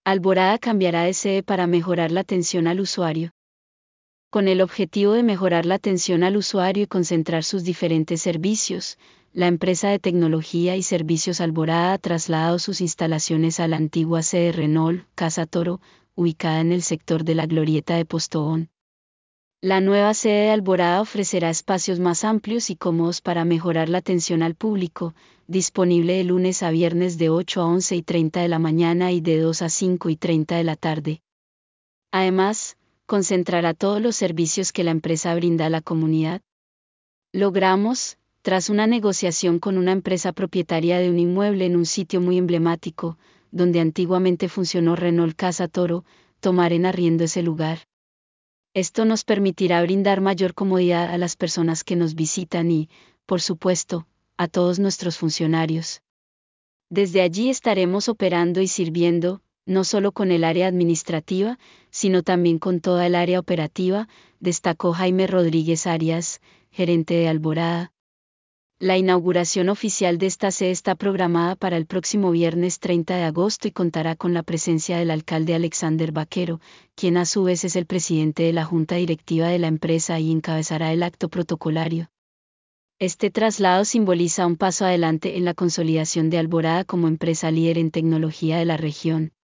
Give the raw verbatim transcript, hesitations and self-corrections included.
Alborada cambiará de sede para mejorar la atención al usuario. Con el objetivo de mejorar la atención al usuario y concentrar sus diferentes servicios, la empresa de tecnología y servicios Alborada ha trasladado sus instalaciones a la antigua sede Renault, Casa Toro, ubicada en el sector de la Glorieta de Postobón. La nueva sede de Alborada ofrecerá espacios más amplios y cómodos para mejorar la atención al público, disponible de lunes a viernes de ocho a once y treinta de la mañana y de dos a cinco y treinta de la tarde. Además, concentrará todos los servicios que la empresa brinda a la comunidad. Logramos, tras una negociación con una empresa propietaria de un inmueble en un sitio muy emblemático, donde antiguamente funcionó Renault Casa Toro, tomar en arriendo ese lugar. Esto nos permitirá brindar mayor comodidad a las personas que nos visitan y, por supuesto, a todos nuestros funcionarios. Desde allí estaremos operando y sirviendo, no solo con el área administrativa, sino también con toda el área operativa, destacó Jaime Rodríguez Arias, gerente de Alborada. La inauguración oficial de esta sede está programada para el próximo viernes treinta de agosto y contará con la presencia del alcalde Alexander Vaquero, quien a su vez es el presidente de la junta directiva de la empresa y encabezará el acto protocolario. Este traslado simboliza un paso adelante en la consolidación de Alborada como empresa líder en tecnología de la región.